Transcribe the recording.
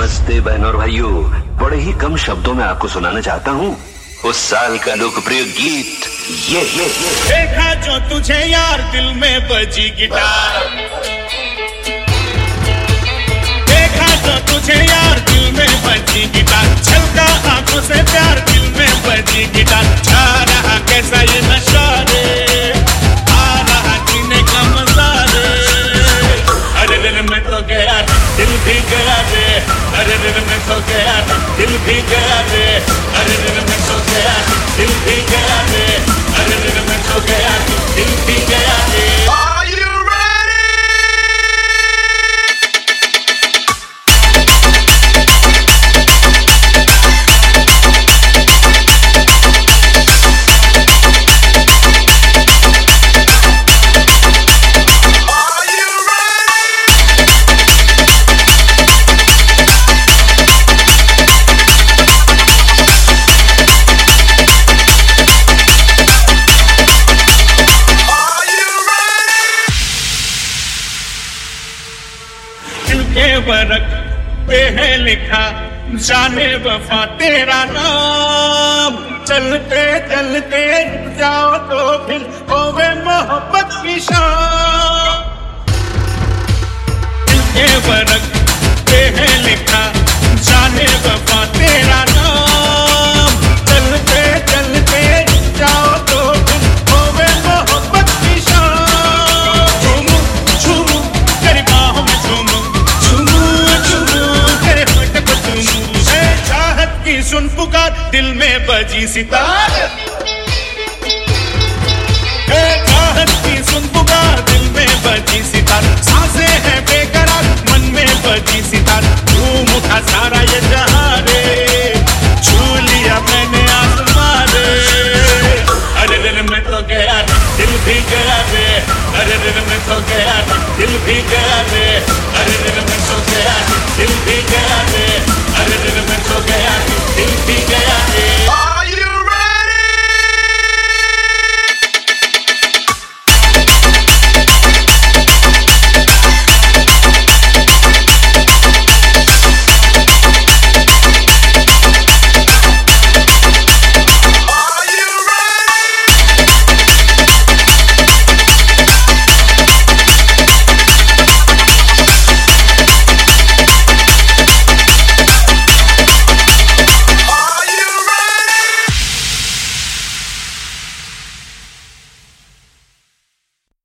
नमस्ते बहन और भाइयों, बड़े ही कम शब्दों में आपको सुनाना चाहता हूँ उस साल का लोकप्रिय गीत ये देखा जो तुझे यार दिल में बजी गिटार, देखा जो तुझे यार दिल में बजी गिटार, छलका आंखों से प्यार दिल में बजी गिटार, छा रहा कैसा ये नशा रे, आ रहा जीने का मजा रे, अरे दिल में तो गया दिल भी गया रे, अरे दिल में तो गया दिल भी गया रे, अरे दिल में तो गया दिल भी गया रे, अरे दिल में तो गया दिल भी गया रे। बरक पे है लिखा जाने वफा तेरा नाम, चलते चलते जाओ तो फिर होवे मोहब्बत की शाम। दिल के बरक पे है लिखा जाने वफा तेरा नाम, चलते चलते जाओ तो फिर होवे मोहब्बत की शाम। झूमू झूमू तेरी बाहों में झूमू, सुन पुकार दिल में बजी सितार, चाहत की सुन पुकार दिल में बजी सितार, सांसें हैं बेकरार मन में बजी सितार, झूम उठा सारा ये जहां रे, छू लिया मैंने आसमां रे, अरे दिल में तो गया दिल भी गया रे, अरे दिल में तो गया दिल भी गया रे, अरे दिल में तो गया दिल भी गया रे।